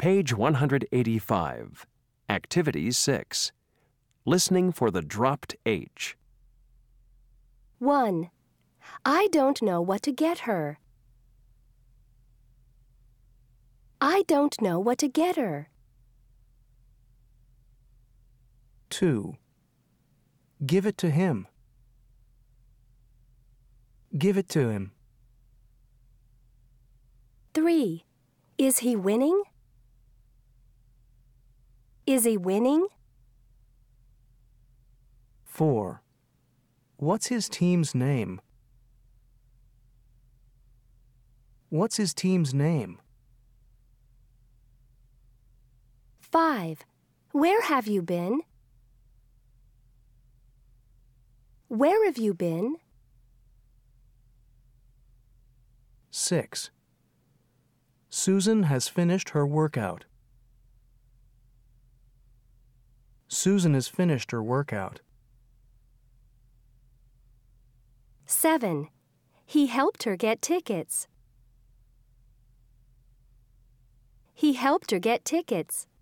Page 185. Activity 6. Listening for the dropped H. 1. I don't know what to get her. I don't know what to get her. 2. Give it to him. Give it to him. 3. Is he winning? Is he winning? 4. What's his team's name? What's his team's name? 5. Where have you been? Where have you been? 6. Susan has finished her workout. Susan has finished her workout. 7. He helped her get tickets. He helped her get tickets.